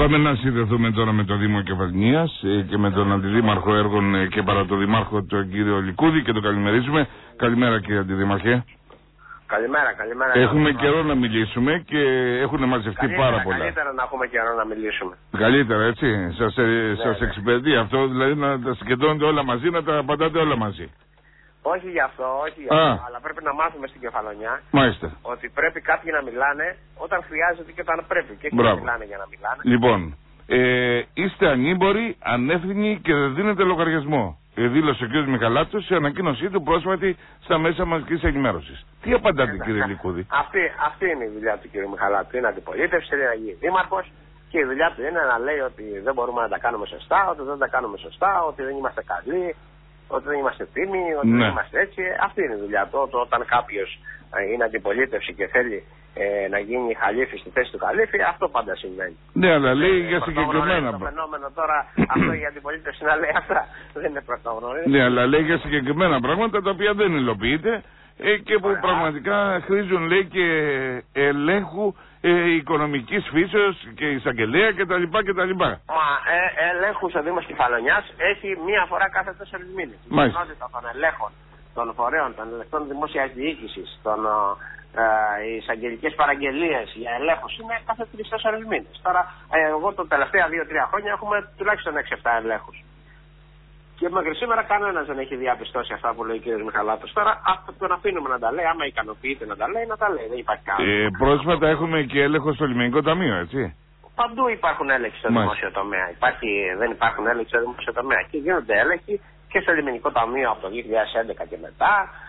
Πάμε να συνδεθούμε τώρα με το Δήμο Κεφαλονίας και με τον Αντιδήμαρχο Έργων και Παρατοδημάρχο, τον κύριο Λικούδη, και τον καλημερίζουμε. Καλημέρα, κύριε Αντιδήμαρχε. Καλημέρα. Έχουμε καιρό να μιλήσουμε και έχουν μαζευτεί πάρα πολλά. Καλύτερα να έχουμε καιρό να μιλήσουμε. Καλύτερα, έτσι. Σας εξυπηρετεί αυτό, δηλαδή να τα συγκεντρώνετε όλα μαζί, να τα απαντάτε όλα μαζί. Όχι γι' αυτό, αλλά πρέπει να μάθουμε στην Κεφαλονιά. Μάλιστα. Ότι πρέπει κάποιοι να μιλάνε όταν χρειάζεται και όταν πρέπει. Και να μιλάνε για να μιλάνε. Λοιπόν, είστε ανήμποροι, ανεύθυνοι και δεν δίνετε λογαριασμό. Δήλωσε ο κ. Μιχαλάτσος σε ανακοίνωσή του πρόσφατη στα μέσα μαζικής ενημέρωσης. Τι απαντάτε, κύριε Λικούδη? Αυτή είναι η δουλειά του κ. Μιχαλάτσου. Είναι αντιπολίτευση, θέλει να γίνει δήμαρχος και η δουλειά του είναι να λέει ότι δεν μπορούμε να τα κάνουμε σωστά, ότι δεν τα κάνουμε σωστά, ότι δεν είμαστε καλοί, ότι δεν είμαστε τίμοι, ότι δεν είμαστε έτσι. Αυτή είναι η δουλειά του. Όταν κάποιος είναι αντιπολίτευση και θέλει να γίνει χαλίφη στη θέση του χαλίφη, αυτό πάντα συμβαίνει. Ναι, αλλά λέει για συγκεκριμένα πράγματα. Το φαινόμενο τώρα, αυτό η αντιπολίτευση να λέει αυτά, δεν είναι πρωτόγνωρο. Ναι, αλλά λέει για συγκεκριμένα πράγματα τα οποία δεν υλοποιείται και που πραγματικά χρήζουν, λέει, και ελέγχου οικονομικής φύσεως και εισαγγελέα κτλ. Μα ελέγχου ο Δήμος Κεφαλονιάς έχει μία φορά κάθε 4 μήνες. Η κοινότητα των ελέγχων των φορέων, των ελεκτών δημόσιας διοίκησης, οι εισαγγελικές παραγγελίες για ελέγχους είναι κάθε 3-4 μήνες. Τώρα, εγώ τα τελευταία 2-3 χρόνια έχουμε τουλάχιστον 6-7 ελέγχους. Και μέχρι σήμερα κανένας δεν έχει διαπιστώσει αυτά που λέει ο κ. Μιχαλάτος. Τώρα, αυτό τον αφήνουμε να τα λέει. Άμα ικανοποιείται να τα λέει, να τα λέει. Δεν υπάρχει κανένα. Πρόσφατα έχουμε και έλεγχο στο Λιμενικό Ταμείο, έτσι. Παντού υπάρχουν έλεγχοι στο δημόσιο τομέα. Δεν υπάρχουν έλεγχοι στο δημόσιο τομέα. Και γίνονται έλεγχοι και στο Λιμενικό Ταμείο από το 2011 και μετά,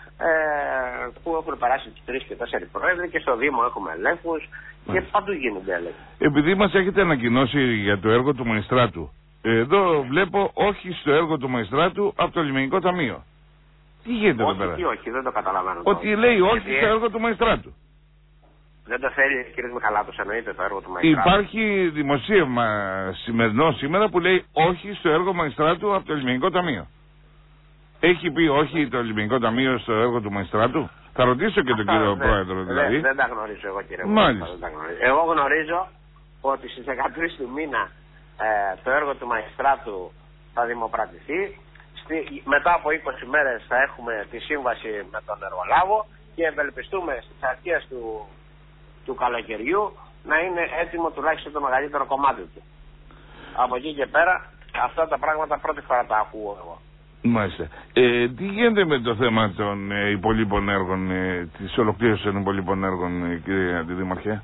που έχουν περάσει τους 3 και 4 πρόεδροι, και στο Δήμο έχουμε ελέγχους και παντού γίνονται έλεγχοι. Επειδή μας έχετε ανακοινώσει για το έργο του Μαγιστράτου, εδώ βλέπω όχι στο έργο του Μαγιστράτου από το Λιμενικό Ταμείο. Τι γίνεται εδώ πέρα? Όχι, δεν το καταλαβαίνω. Ότι λέει όχι στο έργο του Μαγιστράτου. Δεν το θέλει ο κ. Μιχαλάτος, εννοείται, το έργο του Μαγιστράτου. Υπάρχει δημοσίευμα σημερινό σήμερα που λέει όχι στο έργο Μαγιστράτου από το Λιμενικό Ταμείο. Έχει πει όχι το Λιμενικό Ταμείο στο έργο του Μαγιστράτου? Θα ρωτήσω και τον κύριο Πρόεδρο, δηλαδή. Δεν τα γνωρίζω εγώ, κύριε Πρόεδρο. Εγώ γνωρίζω ότι στις 13 του μήνα το έργο του Μαγιστράτου θα δημοπρατηθεί. Μετά από 20 μέρες θα έχουμε τη σύμβαση με τον εργολάβο και ευελπιστούμε στις αρχές του καλοκαιριού να είναι έτοιμο τουλάχιστον το μεγαλύτερο κομμάτι του. Από εκεί και πέρα αυτά τα πράγματα πρώτη φορά τα ακούω εγώ. Μάλιστα. Τι γίνεται με το θέμα των υπολείπων έργων, της ολοκλήρωσης των υπολείπων έργων, κύριε Αντιδήμαρχε?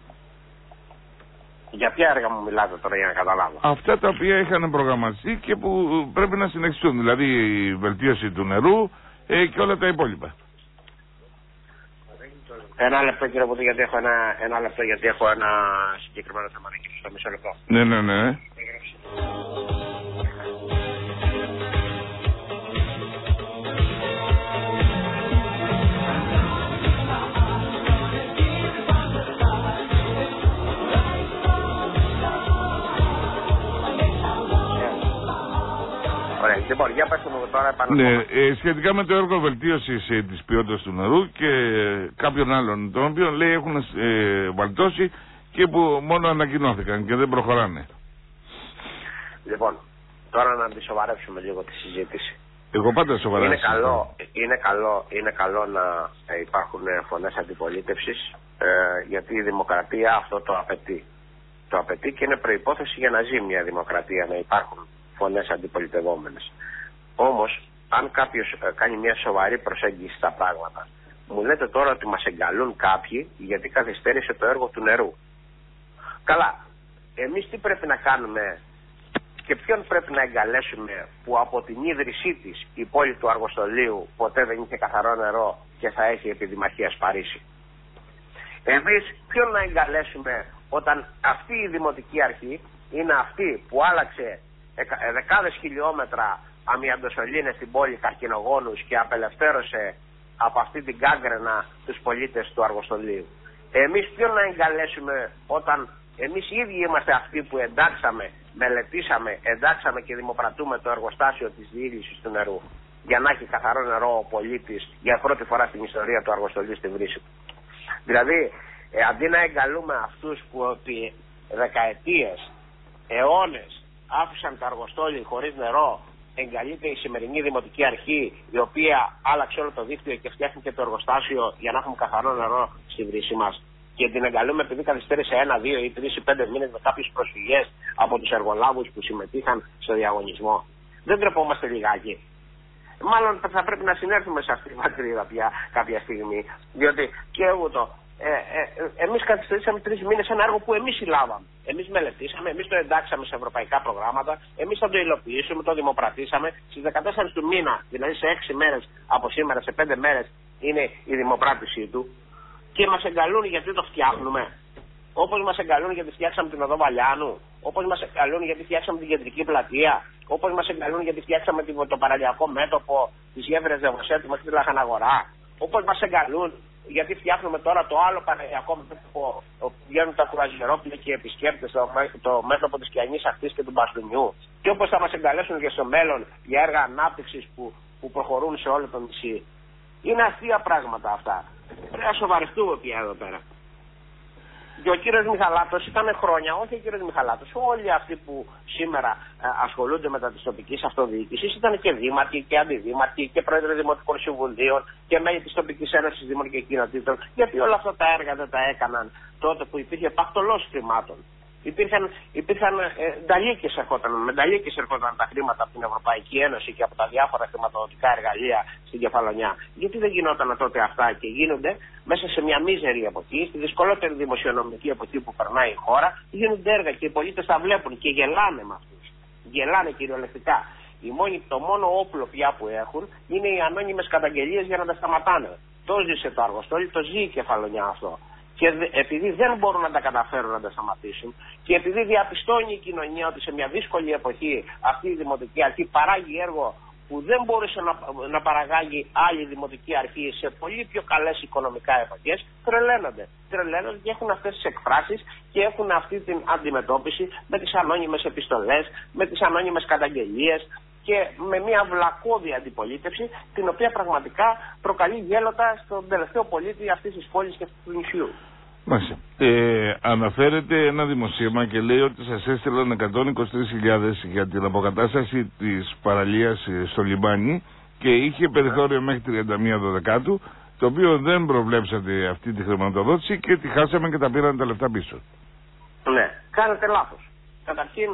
Για ποια έργα μου μιλάτε τώρα, για να καταλάβω? Αυτά τα οποία είχαν προγραμματιστεί και που πρέπει να συνεχιστούν, δηλαδή η βελτίωση του νερού και όλα τα υπόλοιπα. Ένα λεπτό, κύριε Βουδή, γιατί έχω ένα συγκεκριμένο θέμα να κύριο στο μισό λεπτό. Ναι. Λοιπόν, για πες μου τώρα πάνω. Σχετικά με το έργο βελτίωσης της ποιότητας του νερού και κάποιων άλλων, των οποίων λέει έχουν βαλτώσει και που μόνο ανακοινώθηκαν και δεν προχωράνε. Λοιπόν, τώρα να αντισοβαρεύσουμε λίγο τη συζήτηση. Εγώ πάντα σοβαρεύω. Είναι καλό να υπάρχουν φωνές αντιπολίτευσης, γιατί η δημοκρατία αυτό το απαιτεί. Το απαιτεί και είναι προϋπόθεση για να ζει μια δημοκρατία, να υπάρχουν φωνές αντιπολιτευόμενες. Όμως, αν κάποιος κάνει μια σοβαρή προσέγγιση στα πράγματα, μου λέτε τώρα ότι μας εγκαλούν κάποιοι γιατί καθυστέρησε το έργο του νερού. Καλά, εμείς τι πρέπει να κάνουμε και ποιον πρέπει να εγκαλέσουμε που από την ίδρυσή της η πόλη του Αργοστολίου ποτέ δεν είχε καθαρό νερό και θα έχει επί Δημαρχίας Παρίσι? Εμείς ποιον να εγκαλέσουμε όταν αυτή η δημοτική αρχή είναι αυτή που άλλαξε δεκάδες χιλιόμετρα αμυαντοσωλήνες στην πόλη, καρκινογόνους, και απελευθέρωσε από αυτή την κάγκρενα τους πολίτες του Αργοστολίου? Εμείς ποιον να εγκαλέσουμε όταν εμείς οι ίδιοι είμαστε αυτοί που εντάξαμε και δημοπρατούμε το εργοστάσιο της διήλυσης του νερού για να έχει καθαρό νερό ο πολίτης για πρώτη φορά στην ιστορία του Αργοστολίου στη βρύση του? Δηλαδή, αντί να εγκαλούμε αυτούς που επί δεκαετίες αιώνες άφησαν τα αργοστόλοι χωρίς νερό, εγκαλείται η σημερινή δημοτική αρχή, η οποία άλλαξε όλο το δίκτυο και φτιάχνει και το εργοστάσιο για να έχουμε καθαρό νερό στη βρύση μας. Και την εγκαλούμε επειδή καθυστέρησε 1, 2 ή 3 ή 5 μήνες με κάποιες προσφυγές από τους εργολάβους που συμμετείχαν στο διαγωνισμό. Δεν τρεπόμαστε λιγάκι? Μάλλον θα πρέπει να συνέρθουμε σε αυτή τη πατρίδα πια κάποια στιγμή. Διότι και ούτω. Εμείς καθυστερήσαμε 3 μήνες ένα έργο που εμείς συλλάβαμε. Εμείς μελετήσαμε, εμείς το εντάξαμε σε ευρωπαϊκά προγράμματα, εμείς θα το υλοποιήσουμε, το δημοπρατήσαμε. Στις 14 του μήνα, δηλαδή σε 6 μέρες από σήμερα, σε 5 μέρες είναι η δημοπράτησή του. Και μας εγκαλούν γιατί το φτιάχνουμε. Όπως μας εγκαλούν γιατί φτιάξαμε την οδό Βαλιάνου, όπως μας εγκαλούν γιατί φτιάξαμε την κεντρική πλατεία, όπως μας εγκαλούν γιατί φτιάξαμε το παραλιακό μέτωπο της γέφυρας Δεβοσέτη μέχρι τη Λαχαναγορά, όπως μας εγκαλούν γιατί φτιάχνουμε τώρα το άλλο παραλιακό μέτωπο που βγαίνουν τα κουραζιερόπλια και οι επισκέπτες, το μέτωπο της Κιανής Ακτής και του Μπαστούνιου, και όπως θα μας εγκαλέσουν και στο μέλλον για έργα ανάπτυξης που προχωρούν σε όλο το νησί. Είναι αστεία πράγματα αυτά. Πρέπει να σοβαρευτούμε πια εδώ πέρα. Και ο κύριος Μιχαλάτος ήταν χρόνια, όχι ο κύριος Μιχαλάτος, όλοι αυτοί που σήμερα ασχολούνται με τα της τοπικής αυτοδιοίκησης ήταν και δήμαρχοι και αντιδήμαρχοι και πρόεδροι δημοτικών συμβουλίων και μέλη της τοπικής ένωσης δήμων και κοινοτήτων. Γιατί όλα αυτά τα έργα δεν τα έκαναν τότε που υπήρχε πακτολός χρημάτων? Υπήρχαν με νταλίκες ερχόταν τα χρήματα από την Ευρωπαϊκή Ένωση και από τα διάφορα χρηματοδοτικά εργαλεία στην Κεφαλονιά. Γιατί δεν γινόταν τότε αυτά και γίνονται μέσα σε μια μίζερη εποχή, στη δυσκολότερη δημοσιονομική εποχή που περνάει η χώρα, γίνονται έργα και οι πολίτες τα βλέπουν και γελάνε με αυτούς. Γελάνε κυριολεκτικά. Το μόνο όπλο πια που έχουν είναι οι ανώνυμες καταγγελίες για να τα σταματάνε. Το ζήσε το Αργοστόλι, το ζει η Κεφαλονιά αυτό. Και επειδή δεν μπορούν να τα καταφέρουν να τα σταματήσουν και επειδή διαπιστώνει η κοινωνία ότι σε μια δύσκολη εποχή αυτή η δημοτική αρχή παράγει έργο που δεν μπορούσε να παραγάγει άλλη δημοτική αρχή σε πολύ πιο καλές οικονομικά εποχές, τρελαίνονται και έχουν αυτές τις εκφράσεις και έχουν αυτή την αντιμετώπιση με τις ανώνυμες επιστολές, με τις ανώνυμες καταγγελίες και με μια βλακώδη αντιπολίτευση, την οποία πραγματικά προκαλεί γέλοτα στον τελευταίο πολίτη αυτής της πόλης και αυτού του νησιού. Μάλιστα. Αναφέρεται ένα δημοσίευμα και λέει ότι σας έστειλαν 123.000 για την αποκατάσταση της παραλίας στο λιμάνι και είχε περιθώριο μέχρι 31 Δεκάτου, το οποίο δεν προβλέψατε αυτή τη χρηματοδότηση και τη χάσαμε και τα πήραν τα λεφτά πίσω. Ναι, κάνετε λάθος. Καταρχήν,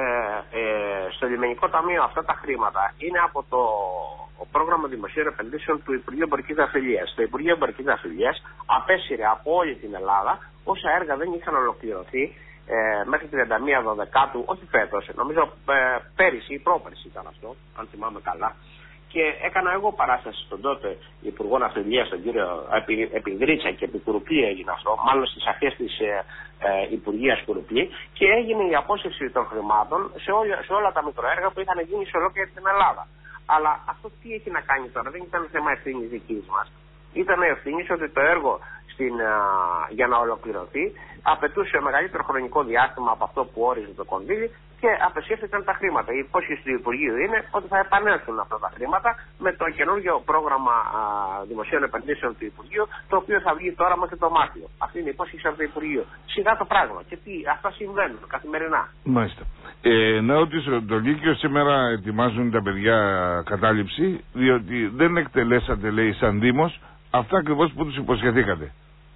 στο Λιμενικό Ταμείο αυτά τα χρήματα είναι από το πρόγραμμα δημοσίων επενδύσεων του Υπουργείου Εμπορικής Ναυτιλίας. Το Υπουργείο Εμπορικής Ναυτιλίας απέσυρε από όλη την Ελλάδα όσα έργα δεν είχαν ολοκληρωθεί μέχρι 31 Δεκάτου, όχι φέτος, νομίζω πέρυσι ή πρόπερσι ήταν αυτό, αν θυμάμαι καλά. Και έκανα εγώ παράσταση στον τότε Υπουργό Ναυτιλίας, τον κύριο Επιδρίτσα, και επί Κουρουπλή έγινε αυτό, μάλλον στις αρχές της Υπουργείας Κουρουπλή, και έγινε η απόσυρση των χρημάτων σε όλα τα μικροέργα που είχαν γίνει σε ολόκληρη την Ελλάδα. Αλλά αυτό τι έχει να κάνει τώρα? Δεν ήταν θέμα ευθύνης δικής μας. Ήταν ευθύνη ότι το έργο για να ολοκληρωθεί απαιτούσε μεγαλύτερο χρονικό διάστημα από αυτό που όριζε το κονδύλι και απεσύρθηκαν τα χρήματα. Η υπόσχεση του Υπουργείου είναι ότι θα επανέλθουν αυτά τα χρήματα με το καινούργιο πρόγραμμα δημοσίων επενδύσεων του Υπουργείου, το οποίο θα βγει τώρα μέχρι το Μάρτιο. Αυτή είναι η υπόσχεση από το Υπουργείο. Σιγά το πράγμα. Και αυτά συμβαίνουν καθημερινά. Μάλιστα. Να ρωτήσω, το Λύκειο σήμερα ετοιμάζουν τα παιδιά κατάληψη, διότι δεν εκτελέσατε, λέει, σαν Δήμος αυτά ακριβώς που τους υποσχεθήκατε.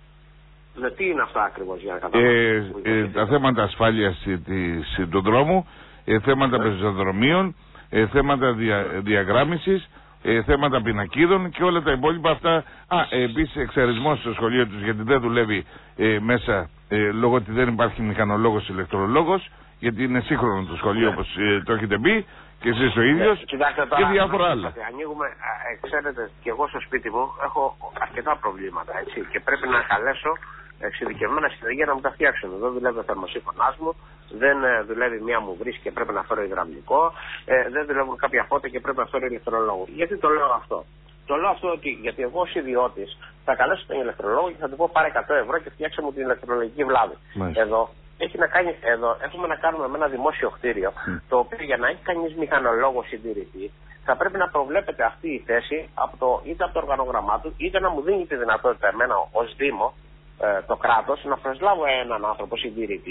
Τι είναι αυτά ακριβώς, για να καταλάβω? Τα θέματα ασφάλειας του δρόμου, θέματα πεζοδρομίων, θέματα διαγράμμισης, θέματα πινακίδων και όλα τα υπόλοιπα αυτά. Επίσης εξαρισμός στο σχολείο τους, γιατί δεν δουλεύει μέσα λόγω ότι δεν υπάρχει μηχανολόγος ηλεκτρολόγος, γιατί είναι σύγχρονο το σχολείο, όπως το έχετε πει και εσείς ο ίδιος, και διάφορα άλλα. Ανοίγουμε, ξέρετε, και εγώ στο σπίτι μου έχω αρκετά προβλήματα, έτσι, και πρέπει να καλέσω εξειδικευμένα συνεργεία να μου τα φτιάξουν. Δεν δουλεύει ο θερμοσύφωνας μου, δεν δουλεύει μία μου βρύση και πρέπει να φέρω υδραυλικό, δεν δουλεύουν κάποια φώτα και πρέπει να φέρω ηλεκτρολόγο. Γιατί το λέω αυτό? Το λέω αυτό γιατί εγώ ως ιδιώτης θα καλέσω τον ηλεκτρολόγο και θα του πω πάρε 100 ευρώ και φτιάξε μου την ηλεκτρολογική βλάβη. Εδώ έχουμε να κάνουμε με ένα δημόσιο κτίριο, το οποίο για να έχει κανείς μηχανολόγο συντηρητή θα πρέπει να προβλέπεται αυτή η θέση είτε από το οργανόγραμμά του, είτε να μου δίνει τη δυνατότητα εμένα ως Δήμο, το κράτος, να προσλάβω έναν άνθρωπο συντηρητή,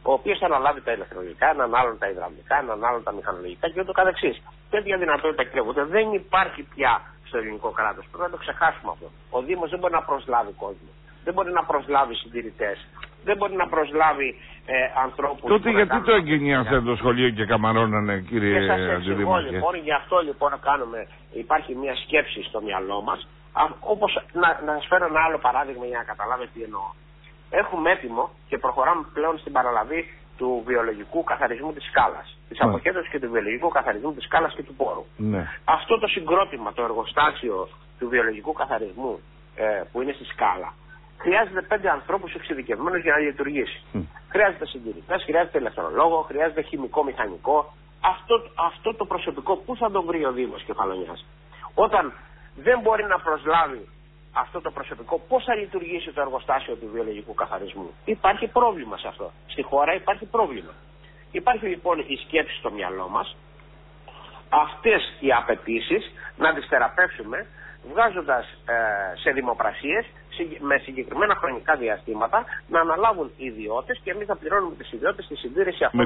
ο οποίος θα αναλάβει τα ηλεκτρονικά, έναν άλλον τα υδραυλικά, έναν άλλον τα μηχανολογικά και ούτω καθεξής. Τέτοια δυνατότητα κρύβονται. Δεν υπάρχει πια στο ελληνικό κράτος. Πρέπει να το ξεχάσουμε αυτό. Ο Δήμος δεν μπορεί να προσλάβει κόσμο. Δεν μπορεί να προσλάβει συντηρητές. Δεν μπορεί να προσλάβει ανθρώπους. Τότε γιατί το εγκαινιάσατε το σχολείο και καμαρώνανε, κύριε Αντιδήμαρχε? Λοιπόν, γι' αυτό λοιπόν υπάρχει μια σκέψη στο μυαλό μας. Όπως να σας φέρω ένα άλλο παράδειγμα για να καταλάβετε τι εννοώ. Έχουμε έτοιμο και προχωράμε πλέον στην παραλαβή του βιολογικού καθαρισμού της σκάλας. Της αποχέτωσης και του βιολογικού καθαρισμού της σκάλας και του πόρου. Ναι. Αυτό το συγκρότημα, το εργοστάσιο του βιολογικού καθαρισμού που είναι στη σκάλα, χρειάζεται 5 ανθρώπους εξειδικευμένους για να λειτουργήσει. Χρειάζεται συντηρητές, χρειάζεται ηλεκτρολόγο, χρειάζεται χημικό, μηχανικό. Αυτό το προσωπικό πού θα το βρει ο Δήμος Κεφαλονιάς? Όταν δεν μπορεί να προσλάβει αυτό το προσωπικό, πώς θα λειτουργήσει το εργοστάσιο του βιολογικού καθαρισμού? Υπάρχει πρόβλημα σε αυτό. Στη χώρα υπάρχει πρόβλημα. Υπάρχει λοιπόν η σκέψη στο μυαλό μας, αυτές οι απαιτήσεις να τις θεραπεύσουμε βγάζοντας σε δημοπρασίες με συγκεκριμένα χρονικά διαστήματα να αναλάβουν οι ιδιώτες και εμείς να πληρώνουμε τις ιδιώτες στη συντήρηση αυτών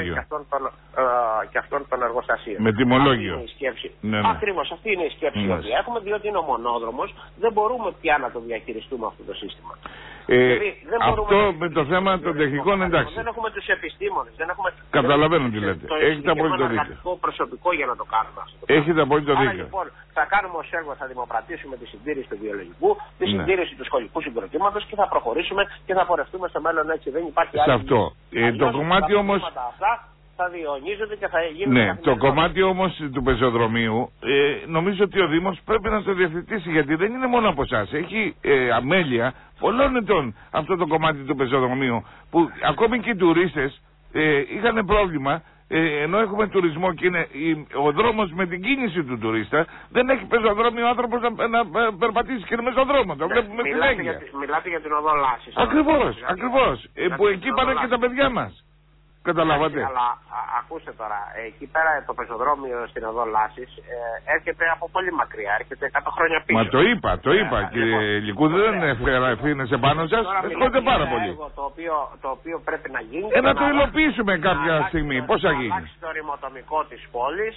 των εργοστασίων. Με τιμολόγιο. Αυτή είναι η σκέψη. Ναι. Ακριβώς, αυτή είναι η σκέψη που έχουμε, διότι είναι ο μονόδρομος, δεν μπορούμε πια να το διαχειριστούμε αυτό το σύστημα. Αυτό με το θέμα των τεχνικών, εντάξει. Δεν έχουμε τους επιστήμονες. Καταλαβαίνω τι λέτε. Έχετε απόλυτο δίκιο. Προσωπικό για να το κάνουμε αυτό. Έχετε απόλυτο δίκιο. Άρα λοιπόν θα κάνουμε ως έργο, θα δημοπρατήσουμε τη συντήρηση του βιολογικού, τη συντήρηση του σχολικού συγκροτήματος και θα προχωρήσουμε και θα πορευτούμε στο μέλλον έτσι. Δεν υπάρχει άλλη. Σε αυτό. Το κομμάτι όμως. Θα διαιωνίζονται και θα γίνουν. Ναι, το κομμάτι όμως του πεζοδρομίου νομίζω ότι ο Δήμος πρέπει να το διευθετήσει, γιατί δεν είναι μόνο από εσάς. Έχει αμέλεια πολλών ετών αυτό το κομμάτι του πεζοδρομίου, που ακόμη και οι τουρίστες είχαν πρόβλημα, ενώ έχουμε τουρισμό και είναι ο δρόμος με την κίνηση του τουρίστα, δεν έχει πεζοδρόμιο ο άνθρωπος να περπατήσει και είναι μεσοδρόμο. Το βλέπουμε συνέχεια. Μιλάτε για την οδό Λάσης. Ακριβώς. Που εκεί πάνε και τα παιδιά μας. Καταλάβατε. Αλλά ακούστε τώρα, εκεί πέρα το πεζοδρόμιο στην οδό Λάσης έρχεται από πολύ μακριά, έρχεται 100 χρόνια πίσω. Μα το είπα κύριε Λικούδη, δεν ευθύνεσαι πάνω σας, έρχονται πάρα πολύ. Το οποίο πρέπει να γίνει. Να το υλοποιήσουμε κάποια στιγμή, πώς θα γίνει? Να αλλάξει το ρημοτομικό της πόλης,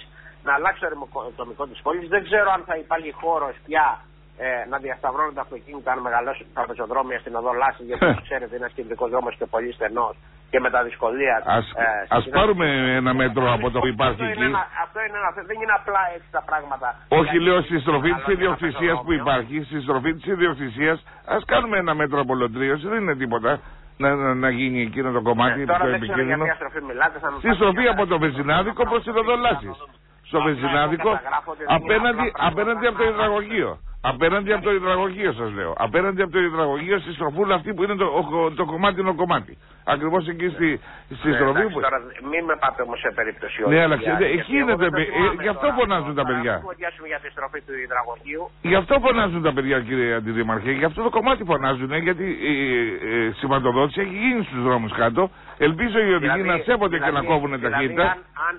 δεν ξέρω αν θα υπάρχει χώρος πια να διασταυρώνουν τα αυτοκίνητα αν μεγαλώσουν τα πεζοδρόμια στην οδό Λάσης, γιατί ξέρετε είναι ένας κεντρικός δρόμος και πολύ στενός και με τα δυσκολία. Ας πάρουμε ένα μέτρο από το που υπάρχει εκεί. Αυτό είναι δεν είναι απλά έτσι τα πράγματα. Όχι, λέω στη στροφή της ιδιοκτησίας που υπάρχει, στη στροφή της ιδιοκτησίας, ας κάνουμε ένα μέτρο απολωτρίωση, δεν είναι τίποτα. Να γίνει εκείνο το κομμάτι το επικίνδυνο. Στη στροφή από το Βεζινάδικο προς την οδό Λάσης. Στο Βεζινάδικο απέναντι από το υδραγωγείο. Απέναντι από το υδραγωγείο σας λέω. Απέναντι από το υδραγωγείο στη στροφούλα αυτή που είναι το κομμάτι. Ακριβώς εκεί στη στροφή που... Τώρα μην με πάτε όμως σε περίπτωση όχι. Ναι, αλλά ξέρετε, εκεί είναι γι' αυτό φωνάζουν τα παιδιά. Για τη στροφή του υδραγωγείου. Γι' αυτό φωνάζουν τα παιδιά, κύριε Αντιδήμαρχε. Γι' αυτό το κομμάτι φωνάζουν, γιατί η σηματοδότηση έχει γίνει στους δρόμους κάτω. Ελπίζω οι οδηγοί να σέβονται και να κόβουν ταχύτητα.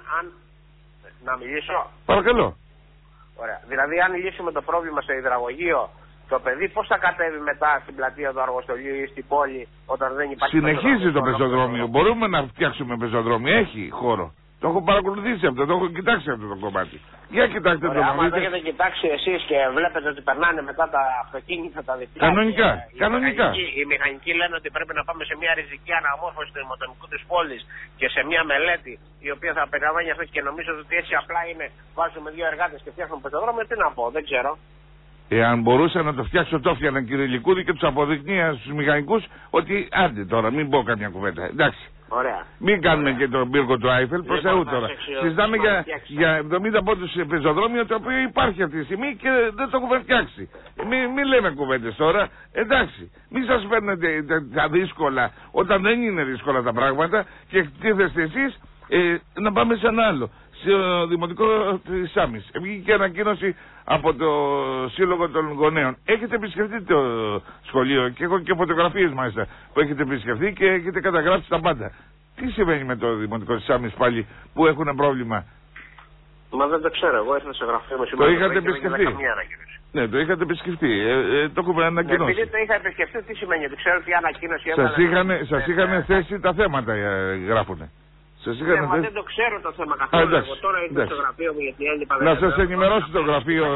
Να μιλήσω. Παρακαλώ. Ωραία. Δηλαδή, αν λύσουμε το πρόβλημα στο υδραγωγείο, το παιδί πώς θα κατέβει μετά στην πλατεία του Αργοστολίου ή στην πόλη όταν δεν υπάρχει. Συνεχίζει το πεζοδρόμιο. Μπορούμε να φτιάξουμε πεζοδρόμιο. Έχει χώρο. Το έχω παρακολουθήσει αυτό, το έχω κοιτάξει αυτό το κομμάτι. Για κοιτάξτε το. Αν το έχετε κοιτάξει εσείς και βλέπετε ότι περνάνε μετά τα αυτοκίνητα τα διπλά. Κανονικά. Οι μηχανικοί λένε ότι πρέπει να πάμε σε μια ριζική αναμόρφωση του αιματονικού της πόλης και σε μια μελέτη η οποία θα περιλαμβάνει αυτό και νομίζω ότι έτσι απλά είναι. Βάζουμε 2 εργάτες και φτιάχνουμε πεζοδρόμιο, τι να πω, δεν ξέρω. Εάν μπορούσα να το φτιάξω, το έφτιανα, κύριε Λικούδη, και τους αποδεικνύα στους μηχανικούς ότι άντε τώρα, μην πω καμιά κουβέντα. Εντάξει. Ωραία. Μην κάνουμε και τον πύργο του Άιφελ, προς Θεού τώρα. Συζητάμε για 70 πόντους πεζοδρόμιο, το οποίο υπάρχει αυτή τη στιγμή και δεν το έχουμε φτιάξει. Μην λέμε κουβέντες τώρα. Εντάξει. Μην σας παίρνετε τα δύσκολα όταν δεν είναι δύσκολα τα πράγματα και εκτίθεστε εσείς να πάμε σε ένα άλλο. Στο Δημοτικό της Σάμης. Βγήκε ανακοίνωση από το Σύλλογο των Γονέων. Έχετε επισκεφτεί το σχολείο και έχω και φωτογραφίες μάλιστα που έχετε επισκεφτεί και έχετε καταγράψει τα πάντα. Τι συμβαίνει με το Δημοτικό της Σάμης πάλι που έχουν πρόβλημα? Μα δεν το ξέρω, εγώ ήρθα στο γραφείο μου σήμερα. Το είχατε επισκεφτεί? Ναι, το είχατε επισκεφτεί. Το έχουμε ανακοινώσει. Επειδή το είχα επισκεφτεί, τι σημαίνει, δεν ξέρω τι ανακοίνωση έβαλε. Σας είχαν θέσει τα θέματα, γράφουνε. Ναι, μα δεν το ξέρω το θέμα καθόλου. Εγώ τώρα ήρθα στο γραφείο μου γιατί έλειπα. Να σας ενημερώσει το γραφείο.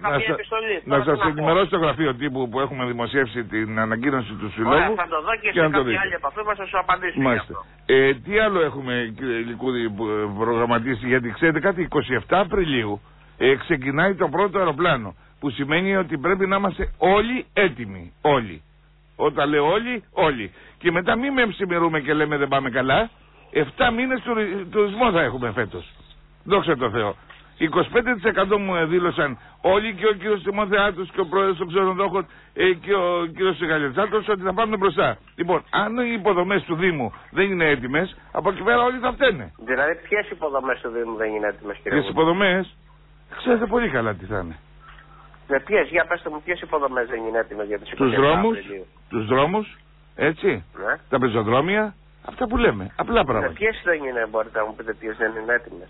Να σας ενημερώσει το γραφείο τύπου που έχουμε δημοσιεύσει την ανακοίνωση του Συλλόγου. Θα το δω και σε κάποια άλλη επαφή μας θα σου απαντήσω. Μάλιστα. Τι άλλο έχουμε, κύριε Λικούδη, προγραμματίσει? Γιατί ξέρετε κάτι, 27 Απριλίου ξεκινάει το πρώτο αεροπλάνο. Που σημαίνει ότι πρέπει να είμαστε όλοι έτοιμοι. Όλοι. Όταν λέω όλοι, όλοι. Και μετά μην με ψημερούμε και λέμε δεν πάμε καλά. 7 μήνες τουρισμό θα έχουμε φέτος. Δόξα τω Θεώ. 25% μου δήλωσαν όλοι, και ο κύριος Τιμόθεάτος και ο πρόεδρος των ξενοδόχων και ο κύριος Σιγαλιατσάτος, ότι θα πάμε μπροστά. Λοιπόν, αν οι υποδομές του Δήμου δεν είναι έτοιμες, από εκεί πέρα όλοι θα φταίνε. Δηλαδή, ποιες υποδομές του Δήμου δεν είναι έτοιμες, κύριε? Ποιες υποδομές? Ξέρετε πολύ καλά τι θα είναι. Ποιες, για πέστε μου, ποιες υποδομές δεν είναι έτοιμες για τις 27 τους δρόμους, έτσι, ναι. Τα πεζοδρόμια, αυτά που λέμε, απλά πράγματα. Ποιες δεν είναι, μπορείτε να μου πείτε ποιες δεν είναι έτοιμες?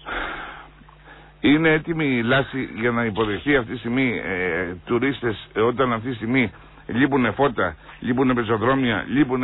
Είναι έτοιμη η Λάση για να υποδεχθεί αυτή τη στιγμή τουρίστες, όταν αυτή τη στιγμή λείπουν φώτα, λείπουν πεζοδρόμια, λείπουν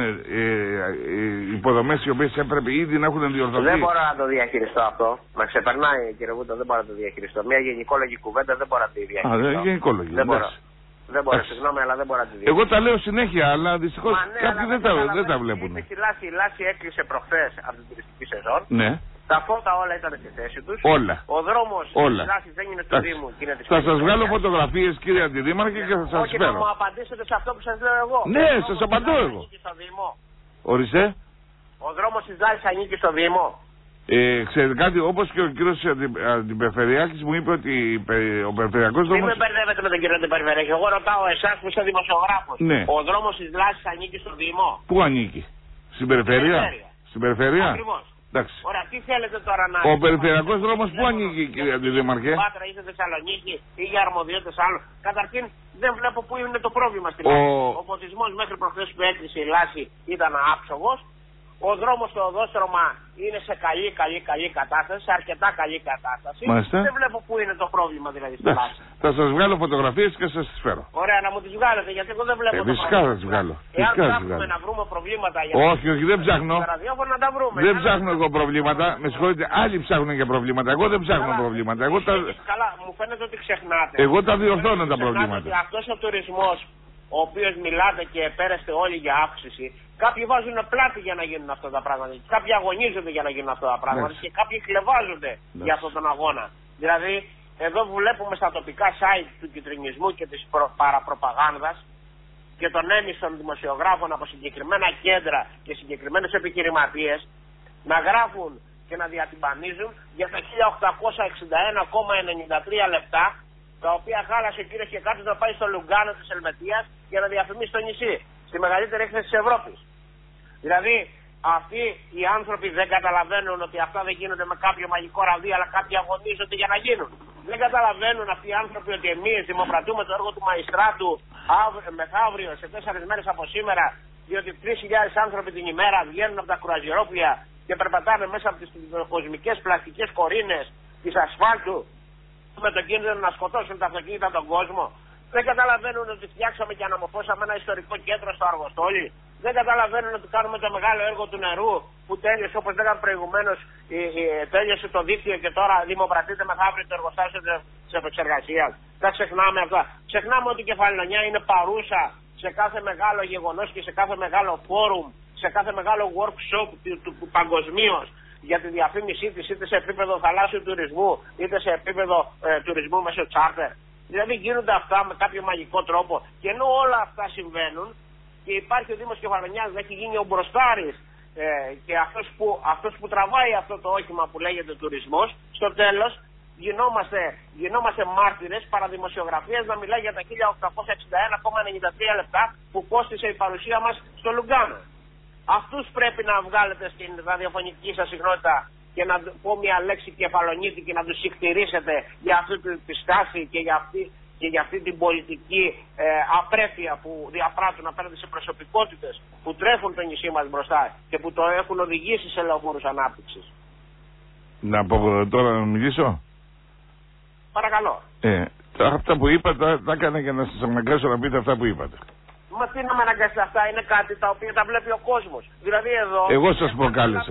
υποδομές οι οποίες έπρεπε ήδη να έχουν διορθωθεί. Δεν μπορώ να το διαχειριστώ αυτό. Μα ξεπερνάει, κύριε Βούτο, δεν μπορώ να το διαχειριστώ. Μια γενικόλογη κουβέντα δεν μπορώ να τη διαχειριστώ. Γενικόλογη. Δεν μπορώ, συγγνώμη, αλλά δεν μπορώ να τη διαχειριστώ. Εγώ τα λέω συνέχεια, αλλά δυστυχώς κάποιοι δεν τα βλέπουν. Η Λάση έκλεισε προχθές από την τουριστική σεζόν. Ναι. Τα φώτα όλα ήταν στη θέση τους. Όλα. Ο δρόμος της Λάσης δεν είναι του Δήμου. Θα σας βγάλω φωτογραφίες, κύριε Αντιδήμαρχε, και θα σας όχι φέρω. Όχι, να μου απαντήσετε σε αυτό που σας λέω εγώ. Ναι, σας απαντώ εγώ. Ορίστε. Ο δρόμος της Λάσης ανήκει στο Δήμο. Ξέρετε κάτι, όπως και ο κύριος Αντιπεριφερειάρχης μου είπε ότι ο περιφερειακός δρόμος... Μην με μπερδεύετε με τον κύριο Αντιπεριφερειάρχη. Εγώ ρωτάω εσάς που είστε δημοσιογράφος. Ναι. Ο δρόμος της Λάσης ανήκει στο Δήμο. Πού ανήκει? Στην περιφέρεια? Στην περιφέρεια. Ακριβώς. Εντάξει. Ωραία, τι θέλετε τώρα να... Ο περιφερειακός δρόμος πού ανήκει, κύριε Αντιδήμαρχε? Πάτρα ή Θεσσαλονίκη ή για αρμοδιότητες άλλων. Καταρχήν δεν βλέπω πού είναι το πρόβλημα στην Λάση. Ο ποτισμός μέχρι προχθές που έκλεισε η Λάση ήταν άψογος. Ο δρόμος στο οδόστρωμα είναι σε καλή κατάσταση, σε αρκετά καλή κατάσταση. Μάλιστα. Δεν βλέπω πού είναι το πρόβλημα δηλαδή στη Λάση. Θα σας βγάλω φωτογραφίες και σας τις φέρω. Ωραία, να μου τις βγάλετε, γιατί εγώ δεν βλέπω το πρόβλημα. Φυσικά θα τις βγάλω. Εάν ψάχνουμε να βρούμε προβλήματα για όχι, δεν ψάχνω. να τα βρούμε. Δεν ψάχνω εγώ προβλήματα. Με συγχωρείτε, άλλοι ψάχνουν για προβλήματα. Εγώ δεν ψάχνω προβλήματα. Καλά, μου φαίνεται ότι ξεχνάτε. Εγώ τα διορθώνω τα προβλήματα. Αυτός ο τουρισμός, ο οποίος μιλάτε και πέραστε όλοι για αύξηση, κάποιοι βάζουν πλάτη για να γίνουν αυτά τα πράγματα. Κάποιοι αγωνίζονται για να γίνουν αυτά τα πράγματα και κάποιοι χλευάζονται για αυτόν τον αγώνα. Δηλαδή, εδώ βλέπουμε στα τοπικά site του κιτρινισμού και της παραπροπαγάνδας και των έμισθων δημοσιογράφων από συγκεκριμένα κέντρα και συγκεκριμένους επιχειρηματίες να γράφουν και να διατυμπανίζουν για τα 1861,93 λεπτά, τα οποία χάλασε ο κύριος Κεκάτος να πάει στο Λουγκάνο της Ελβετίας για να διαφημίσει το νησί, στη μεγαλύτερη έκθεση της Ευρώπης. Δηλαδή, αυτοί οι άνθρωποι δεν καταλαβαίνουν ότι αυτά δεν γίνονται με κάποιο μαγικό ραβδί, αλλά κάποιοι αγωνίζονται για να γίνουν. Δεν καταλαβαίνουν αυτοί οι άνθρωποι ότι εμείς δημοπρατούμε το έργο του Μαϊστράτου μεθαύριο, σε 4 μέρες από σήμερα, διότι 3.000 άνθρωποι την ημέρα βγαίνουν από τα κρουαζιερόπλια και περπατάνε μέσα από τις κοσμικές πλαστικές κορίνες της ασφάλτου με τον κίνδυνο να σκοτώσουν τα αυτοκίνητα τον κόσμο. Δεν καταλαβαίνουν ότι φτιάξαμε και αναμορφώσαμε ένα ιστορικό κέντρο στο Αργοστόλι. Δεν καταλαβαίνουν ότι κάνουμε το μεγάλο έργο του νερού που τέλειωσε, όπως λέγαμε προηγουμένως, τέλειωσε το δίκτυο και τώρα δημοπρατείται μεθαύριο το εργοστάσιο της επεξεργασίας. Δεν ξεχνάμε αυτά. Ξεχνάμε ότι η Κεφαλαιονιά είναι παρούσα σε κάθε μεγάλο γεγονός και σε κάθε μεγάλο φόρουμ, σε κάθε μεγάλο workshop του παγκοσμίως για τη διαφήμισή της, είτε σε επίπεδο θαλάσσιου τουρισμού, είτε σε επίπεδο τουρισμού μέσω τσάρτερ. Δηλαδή γίνονται αυτά με κάποιο μαγικό τρόπο. Και ενώ όλα αυτά συμβαίνουν και υπάρχει ο Δήμος Κεφαλαιονιάς να έχει γίνει ο μπροστάρης και αυτός που τραβάει αυτό το όχημα που λέγεται τουρισμός, στο τέλος γινόμαστε μάρτυρες παραδημοσιογραφίας να μιλάει για τα 1861,93 λεπτά που κόστησε η παρουσία μας στο Λουγκάνο. Αυτούς πρέπει να βγάλετε στην ραδιοφωνική σας συχνότητα και να πω μια λέξη κεφαλονίτικη, να τους συγχτηρίσετε για αυτή τη στάση και για αυτή την πολιτική απρέπεια που διαπράττουν απέναντι σε προσωπικότητες που τρέφουν το νησί μας μπροστά και που το έχουν οδηγήσει σε λεωφόρους ανάπτυξης. Να πω τώρα να μιλήσω. Παρακαλώ. Αυτά που είπατε τα έκανα για να σας αναγκάσω να πείτε αυτά που είπατε. Μα τι να με αναγκάσετε, αυτά είναι κάτι τα οποία τα βλέπει ο κόσμος. Δηλαδή εδώ. Εγώ σας προκάλεσα.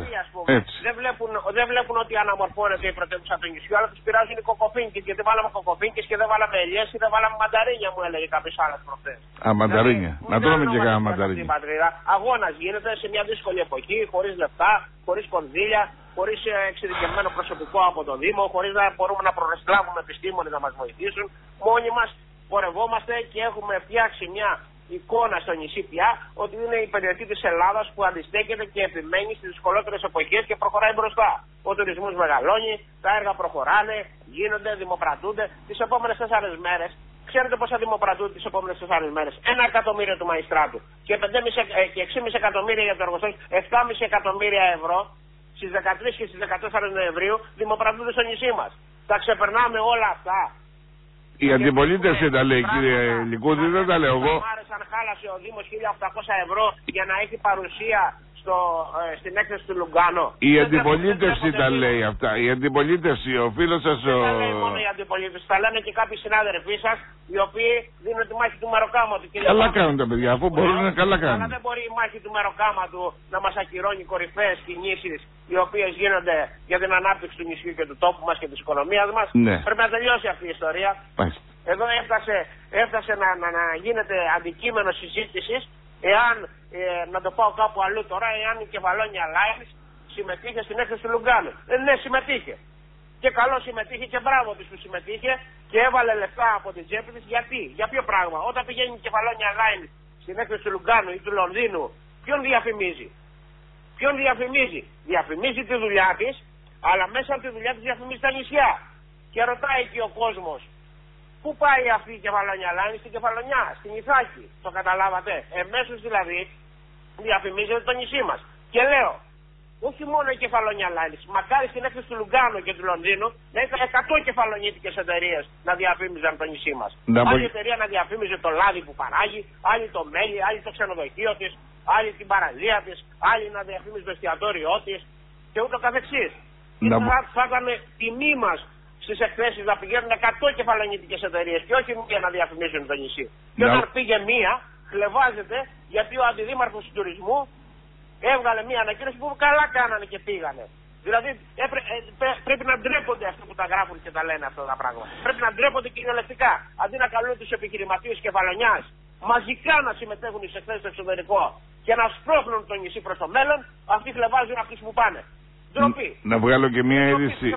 Δεν βλέπουν ότι αναμορφώνεται η πρωτεύουσα του νησιού, αλλά τους πειράζουν οι κοκοφίνκες. Γιατί βάλαμε κοκοφίνκες και δεν βάλαμε ελιές ή δεν βάλαμε μανταρίνια, μου έλεγε κάποιος άλλος προχθές. Μανταρίνια. Δηλαδή, να τρώμε και κάνα μανταρίνια. Αγώνας γίνεται σε μια δύσκολη εποχή, χωρίς λεφτά, χωρίς κονδύλια, χωρίς εξειδικευμένο προσωπικό από το Δήμο, χωρίς να μπορούμε να προσλάβουμε επιστήμονες να μας βοηθήσουν. Μόνοι μας πορευόμαστε και έχουμε φτιάξει μια εικόνα στο νησί πια ότι είναι η περιοχή της Ελλάδας που αντιστέκεται και επιμένει στις δυσκολότερες εποχές και προχωράει μπροστά. Ο τουρισμός μεγαλώνει, τα έργα προχωράνε, γίνονται, δημοπρατούνται. Τις επόμενες 4 μέρες, ξέρετε πόσα δημοπρατούνται τις επόμενες 4 μέρες? 1 εκατομμύριο του Μαϊστράτου και 6,5 εκατομμύρια για το εργοστάσιο, 7,5 εκατομμύρια ευρώ στις 13 και στις 14 Νοεμβρίου δημοπρατούνται στο νησί μας. Τα ξεπερνάμε όλα αυτά. Η αντιπολίτευση τα λέει, κύριε Λικούδη, δεν τα λέω εγώ. Μ' άρεσε αν χάλασε ο Δήμος 1.800 ευρώ για να έχει παρουσία στην έκθεση του Λουγκάνο. Η αντιπολίτευση τα λέει αυτά. Η αντιπολίτευση, ο φίλος σας δεν τα λέει μόνο η αντιπολίτευση. Τα λένε και κάποιοι συνάδελφοί σας, οι οποίοι δίνουν τη μάχη του μεροκάματου. Καλά κάνουν τα παιδιά, αφού μπορούν να καλά κάνουν. Αλλά δεν μπορεί η μάχη του μεροκάματου να μας ακυρώνει κορυφαίες κινήσεις οι οποίες γίνονται για την ανάπτυξη του νησιού και του τόπου μας και της οικονομίας μας. Ναι. Πρέπει να τελειώσει αυτή η ιστορία. Μάλιστα. Εδώ έφτασε να γίνεται αντικείμενο συζήτησης εάν, να το πάω κάπου αλλού τώρα, εάν η Κεφαλόνια Lines συμμετείχε στην έκθεση του Λουγκάνου. Ναι, συμμετείχε. Και καλό συμμετείχε και μπράβο της που συμμετείχε και έβαλε λεφτά από την τσέπη της. Γιατί, για ποιο πράγμα? Όταν πηγαίνει η Κεφαλόνια Lines στην έκθεση του Λουγκάνου ή του Λονδίνου, ποιον διαφημίζει? Διαφημίζει τη δουλειά της, αλλά μέσα από τη δουλειά της διαφημίζει τα νησιά. Και ρωτάει και ο κόσμος, πού πάει αυτή η Κεφαλόνια Lines? Στην Κεφαλονιά, στην Ιθάκη. Το καταλάβατε? Εμέσως δηλαδή διαφημίζεται το νησί μας. Και λέω, όχι μόνο η Κεφαλόνια Lines, μακάρι στην έκθεση του Λουγκάνου και του Λονδίνου να ήταν 100 κεφαλονίτικες εταιρείες να διαφήμιζαν το νησί μας. Άλλη εταιρεία να διαφήμιζε το λάδι που παράγει, άλλη το μέλι, άλλη το ξενοδοχείο της, άλλη την παραλία της, άλλη να διαφήμιζε το εστιατόριό της και ούτω καθεξής. Θα ήταν τιμή μας στις εκθέσεις να πηγαίνουν 100 κεφαλονίτικες εταιρείες και όχι μία να διαφημίσουν το νησί. Και όταν πήγε μία, χλευάζεται γιατί ο αντιδήμαρχος του τουρισμού έβγαλε μία ανακοίνωση που καλά κάνανε και πήγανε. Δηλαδή πρέπει να ντρέπονται αυτοί που τα γράφουν και τα λένε αυτά τα πράγματα. Πρέπει να ντρέπονται κυριολεκτικά. Αντί να καλούν τους επιχειρηματίες Κεφαλονιάς μαζικά να συμμετέχουν στις εκθέσεις στο εξωτερικό και να σπρώχνουν το νησί προς το μέλλον, αυτοί χλευάζουν αυτούς που πάνε. Ντροπή. Να βγάλω και μία είδηση.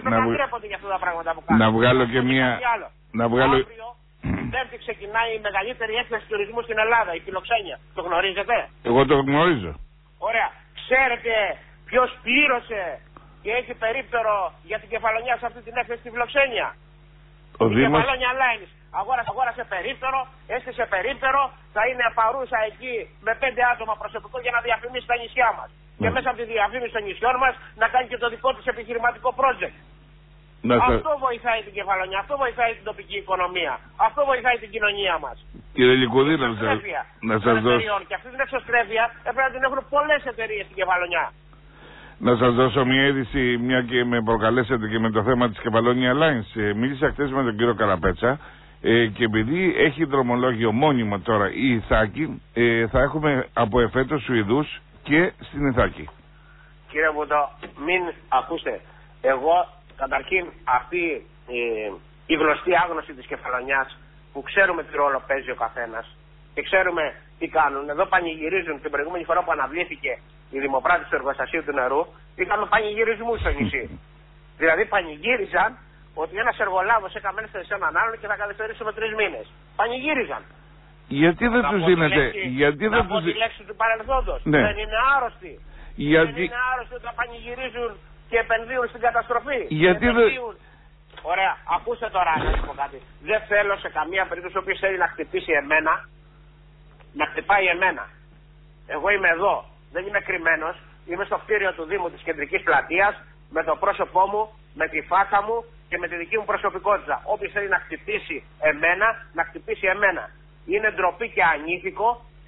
Να βγάλω και μία. Αύριο, Πέμπτη ξεκινάει η μεγαλύτερη έκθεση τουρισμού στην Ελλάδα, η Φιλοξένια. Το γνωρίζετε? Εγώ το γνωρίζω. Ωραία. Ξέρετε ποιος πλήρωσε και έχει περίπτερο για την Κεφαλονιά σε αυτή την έκθεση στη Φιλοξένια? Ο Δήμος. Η Κεφαλόνια Lines αγόρασε περίπτερο, έστησε περίπτερο, θα είναι παρούσα εκεί με 5 άτομα προσωπικό για να διαφημίσει τα νησιά μας. Και μέσα από τη διαφήμιση των νησιών μας να κάνει και το δικό της επιχειρηματικό project. Αυτό βοηθάει την Κεφαλονιά, αυτό βοηθάει την τοπική οικονομία, αυτό βοηθάει την κοινωνία μας. Κύριε Λικούδη, να σας δώσω. Και αυτή την εξωστρέφεια έπρεπε να την έχουν πολλές εταιρείες στην Κεφαλονιά. Να σας δώσω μια είδηση, μια και με προκαλέσατε και με το θέμα της Κεφαλόνια Lines. Μίλησα χθες με τον κύριο Καραπέτσα και επειδή έχει δρομολόγιο μόνιμο τώρα η Ιθάκη, θα έχουμε από εφέτος Σουηδούς και στην Ιθάκη. Κύριε Βουντό, μην ακούστε. Εγώ καταρχήν αυτή η γνωστή άγνωση της Κεφαλονιάς που ξέρουμε τι ρόλο παίζει ο καθένας και ξέρουμε τι κάνουν. Εδώ πανηγυρίζουν την προηγούμενη φορά που αναβλήθηκε η δημοπράτηση του εργοστασίου του νερού, είχαμε πανηγυρισμούς στο νησί. Δηλαδή πανηγύριζαν ότι ένας εργολάβος έκανε ένσταση σε έναν άλλον και θα καθυστερήσουμε 3 μήνες. Πανηγύριζαν. Γιατί δεν τους δίνετε? Να πω τη λέξη του παρελθόντος. Ναι. Δεν είναι άρρωστοι. Δεν είναι άρρωστοι όταν πανηγυρίζουν και επενδύουν στην καταστροφή. Γιατί Ωραία, ακούστε τώρα να σας πω κάτι. Δεν θέλω σε καμία περίπτωση ο οποίος θέλει να χτυπήσει εμένα, να χτυπάει εμένα. Εγώ είμαι εδώ, δεν είμαι κρυμμένος, είμαι στο κτίριο του Δήμου της Κεντρικής Πλατείας, με το πρόσωπό μου, με τη φάσα μου και με τη δική μου προσωπικότητα. Όποιος θέλει να χτυπήσει εμένα, να χτυπήσει εμένα. Είναι ντροπή και ανήθικο,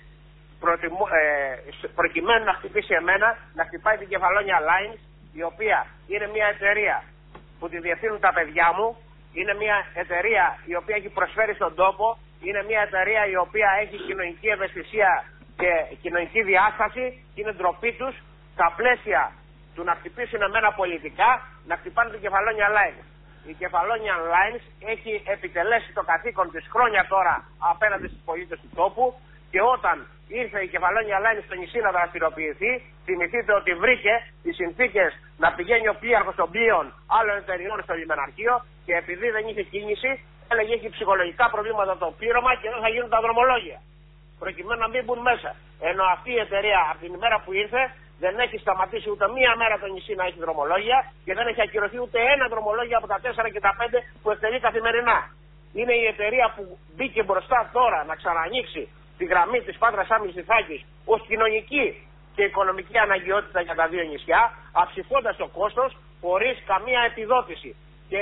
προκειμένου να χτυπήσει εμένα, να χτυπάει την Κεφαλόνια Lines, η οποία είναι μια εταιρεία που τη διευθύνουν τα παιδιά μου Είναι μια εταιρεία η οποία έχει προσφέρει στον τόπο, είναι μια εταιρεία η οποία έχει κοινωνική ευαισθησία και κοινωνική διάσταση και είναι ντροπή τους στα πλαίσια του να χτυπήσουν εμένα πολιτικά, να χτυπάνε την Κεφαλόνια Lines. Η Κεφαλόνια Lines έχει επιτελέσει το καθήκον της χρόνια τώρα απέναντι στους πολίτες του τόπου και όταν ήρθε η Κεφαλόνια Lines στο νησί να δραστηριοποιηθεί, θυμηθείτε ότι βρήκε τις συνθήκες να πηγαίνει ο πλοίαρχος των πλοίων άλλων εταιριών στο λιμεναρχείο και επειδή δεν είχε κίνηση, έλεγε έχει ψυχολογικά προβλήματα το πλήρωμα και δεν θα γίνουν τα δρομολόγια. Προκειμένου να μην μπουν μέσα. Ενώ αυτή η εταιρεία από την ημέρα που ήρθε δεν έχει σταματήσει ούτε μία μέρα το νησί να έχει δρομολόγια και δεν έχει ακυρωθεί ούτε ένα δρομολόγιο από τα 4 και τα 5 που εκτελεί καθημερινά. Είναι η εταιρεία που μπήκε μπροστά τώρα να ξανανοίξει τη γραμμή της Πάτρας Σάμης Ιφάκης ως κοινωνική και οικονομική αναγκαιότητα για τα δύο νησιά, αψηφώντας το κόστος χωρίς καμία επιδότηση. Και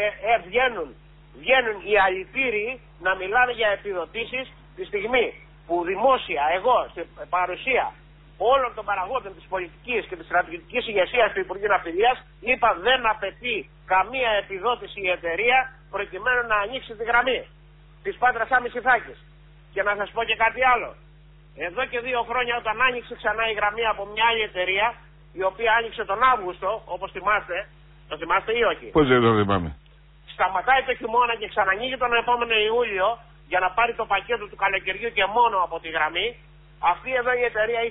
βγαίνουν οι αλητήριοι να μιλάνε για επιδοτήσεις τη στιγμή που δημόσια εγώ στην παρουσία όλων των παραγόντων της πολιτικής και της στρατηγικής ηγεσίας του Υπουργείου Ναυτιλίας είπα δεν απαιτεί καμία επιδότηση η εταιρεία προκειμένου να ανοίξει τη γραμμή της Πάτρας Σάμης Ιφάκης. Και να σας πω και κάτι άλλο. Εδώ και 2 χρόνια όταν άνοιξε ξανά η γραμμή από μια άλλη εταιρεία η οποία άνοιξε τον Αύγουστο, όπως θυμάστε, το θυμάστε ή όχι? Πώς δεν το θυμάμαι. Σταματάει το χειμώνα και ξανανοίγει τον επόμενο Ιούλιο για να πάρει το πακέτο του καλοκαιριού και μόνο από τη γραμμή. Αυτή εδώ η εταιρεία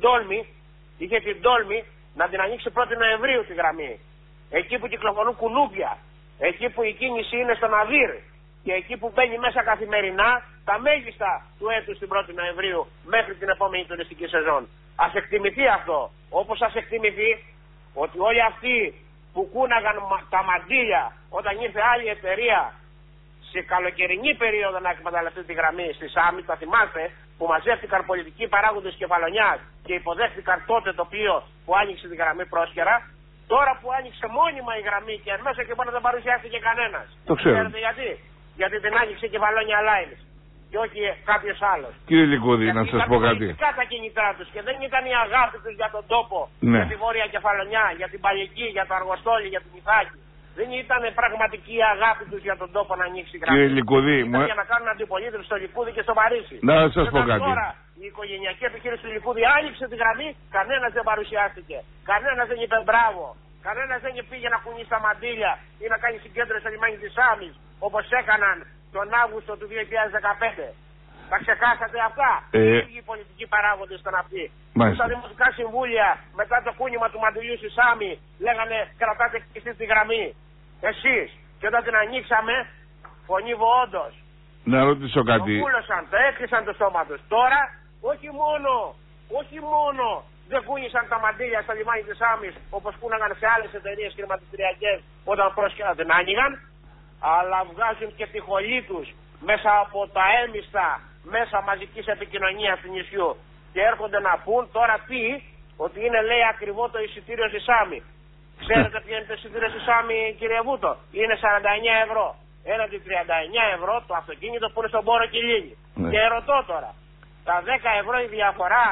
είχε την τόλμη να την ανοίξει 1η Νοεμβρίου τη γραμμή. Εκεί που κυκλοφορούν κουνούπια, εκεί που η κίνηση είναι στον Αδύρ και εκεί που μπαίνει μέσα καθημερινά τα μέγιστα του έτους την 1η Νοεμβρίου μέχρι την επόμενη τουριστική σεζόν. Ας εκτιμηθεί αυτό, όπως ας εκτιμηθεί ότι όλοι αυτοί που κούναγαν τα μαντήλια όταν ήρθε άλλη εταιρεία σε καλοκαιρινή περίοδο να εκμεταλλευτεί τη γραμμή στη Σάμη, τα θυμάστε, που μαζεύτηκαν πολιτικοί παράγοντες Κεφαλονιάς και υποδέχτηκαν τότε το πλοίο που άνοιξε τη γραμμή πρόσκαιρα. Τώρα που άνοιξε μόνιμα η γραμμή και μέσα και μόνο δεν παρουσιάστηκε κανένας. Το ξέρω. Ξέρετε γιατί? Γιατί την άνοιξε η Κεφαλόνια Lines και όχι κάποιος άλλος. Κύριε Λικούδη, να σας πω κάτι. Ήταν τα κινητρά τους και δεν ήταν η αγάπη τους για τον τόπο, ναι, για τη Βόρεια Κεφαλονιά, για την Παλαική, για το Αργοστόλι, για την Ιθάκη. Δεν ήταν πραγματική αγάπη τους για τον τόπο να ανοίξει η γραμμή. Κύριε Λικούδη, για να κάνουν αντιπολίτευση στο Λικούδη και στο Παρίσι. Να σας πω κάτι. Τώρα η οικογενειακή επιχείρηση του Λικούδη άνοιξε τη γραμμή, κανένας δεν παρουσιάστηκε. Κανένας δεν είπε μπράβο. Κανένας δεν πήγε να κουνήσει τα μαντήλια ή να κάνει συγκέντρωση στο λιμάνι της Σάμης όπως έκαναν τον Αύγουστο του 2015. Τα ξεχάσατε αυτά? Οι πολιτικοί παράγοντες ήταν αυτοί. Στα δημοτικά συμβούλια μετά το κούνημα του μαντιλιού στη Σάμη λέγανε κρατάτε κλειστή τη γραμμή. Εσείς. Και όταν την ανοίξαμε, φωνή βοόντος. Να ρωτήσω κάτι. Το πούλωσαν, το έκλεισαν το στόμα τους. Τώρα, όχι μόνο δεν κούνησαν τα μαντήλια στα λιμάνι της Σάμης όπως κούναγαν σε άλλες εταιρείες χρηματιστηριακές όταν πρόσκαιρα την άνοιγαν, αλλά βγάζουν και τη χολή τους μέσα από τα έμιστα μέσα μαζικής επικοινωνίας του νησιού και έρχονται να πούν τώρα τι, ότι είναι λέει ακριβό το εισιτήριο στη Σάμη. Ξέρετε ποιο είναι το εισιτήριο στη Σάμη, κύριε Βούτο? Είναι 49 ευρώ. Έναντι 39 ευρώ το αυτοκίνητο που είναι στον Πόρο Κιλίνη. Ναι. Και ρωτώ τώρα, τα 10 ευρώ η διαφορά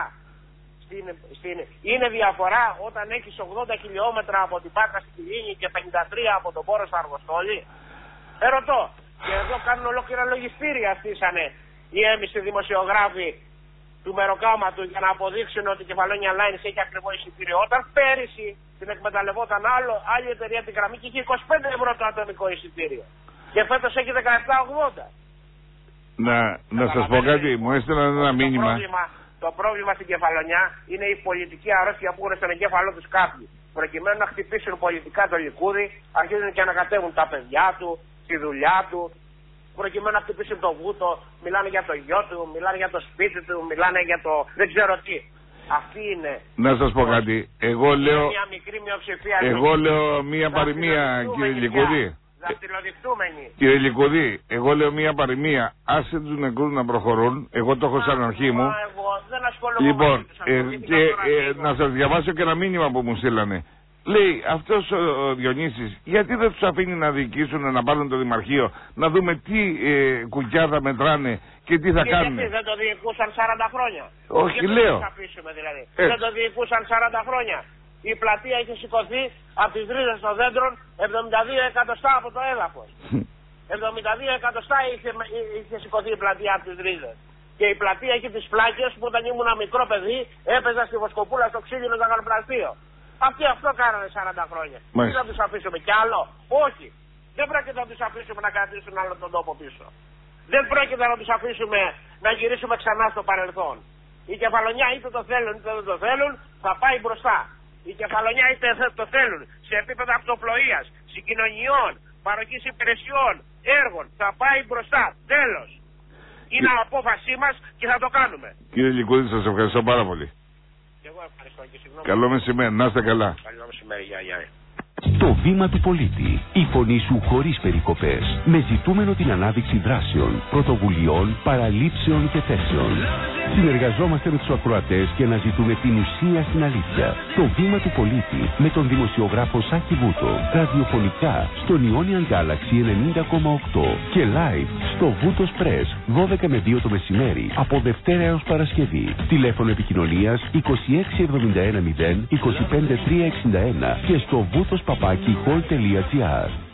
είναι διαφορά όταν έχεις 80 χιλιόμετρα από την Πάτρα στη Κιλίνη και 53 από τον Πόρο στο Αργοστόλι? Ρωτώ. Και εδώ κάνουν ολόκληρα λογιστήρια στήσανε οι έμιστοι δημοσιογράφοι του μεροκάματου για να αποδείξουν ότι η Κεφαλόνια Lines έχει ακριβό εισιτήριο. Όταν πέρυσι την εκμεταλλευόταν άλλη εταιρεία την γραμμή και είχε 25 ευρώ το ατομικό εισιτήριο. Και φέτος έχει 17,80. Να σας πω κάτι, μου έστειλαν ένα μήνυμα. Το πρόβλημα στην Κεφαλονιά είναι η πολιτική αρρώστια που έχουν στον εγκέφαλό τους κάποιοι. Προκειμένου να χτυπήσουν πολιτικά το Λικούδι, αρχίζουν και ανακατεύουν τα παιδιά του, τη δουλειά του. Προκειμένου να χτυπήσουν το Βούτο, μιλάνε για το γιο του, μιλάνε για το σπίτι του, μιλάνε για το δεν ξέρω τι. Αυτή είναι. Να σας πω κάτι. Εγώ λέω μια μικρή μειοψηφία. Εγώ λέω μία παροιμία, κύριε Λικούδη. Κύριε Λικούδη, εγώ λέω μία παροιμία. Άσε τους νεκρούς να προχωρούν. Εγώ το έχω σαν αρχή μου. Λοιπόν, να σας διαβάσω και ένα μήνυμα που μου στείλανε. Λέει αυτός ο Διονύσης, γιατί δεν τους αφήνει να διοικήσουν, να πάρουν το Δημαρχείο, να δούμε τι κουκιά θα μετράνε και τι θα κάνουν. Γιατί δεν το διοικούσαν 40 χρόνια? Όχι, γιατί λέω. Δηλαδή. Δεν το διοικούσαν 40 χρόνια. Η πλατεία είχε σηκωθεί από τις ρίζες των δέντρων 72 εκατοστά από το έδαφος. 72 εκατοστά είχε σηκωθεί η πλατεία από τις ρίζες. Και η πλατεία έχει τις πλάκες που όταν ήμουν μικρό παιδί έπαιζα στη Βοσκοπούλα στο ξύλινο ζαχαροπλαστείο. Αυτοί αυτό κάνανε 40 χρόνια. Τι να τους αφήσουμε κι άλλο? Όχι. Δεν πρόκειται να τους αφήσουμε να κρατήσουν άλλο τον τόπο πίσω. Δεν πρόκειται να τους αφήσουμε να γυρίσουμε ξανά στο παρελθόν. Η Κεφαλονιά είτε το θέλουν είτε δεν το θέλουν θα πάει μπροστά. Η Κεφαλονιά είτε το θέλουν σε επίπεδο αυτοπλοείας, συγκοινωνιών, παροχής υπηρεσιών, έργων θα πάει μπροστά. Τέλος. Είναι απόφασή μας και θα το κάνουμε. Κύριε Λικούδη, σας ευχαριστώ πάρα πολύ. Και εγώ ευχαριστώ και συγγνώμη. Καλό μεσημέρι, να είστε καλά. Καλό μεσημέρι, γεια. Το βήμα του πολίτη. Η φωνή σου χωρίς περικοπές. Με ζητούμενο την ανάδειξη δράσεων, πρωτοβουλειών, παραλήψεων και θέσεων. Συνεργαζόμαστε με τους ακροατές και αναζητούμε την ουσία στην αλήθεια. Το βήμα του πολίτη με τον δημοσιογράφο Σάκη Βούτο. Ραδιοφωνικά στον Ionian Galaxy 90,8 και live στο Βούτος Press 12 με 2 το μεσημέρι από Δευτέρα έως Παρασκευή. Τηλέφωνο επικοινωνίας 26710 25361 και στο βούτος.hall.gr.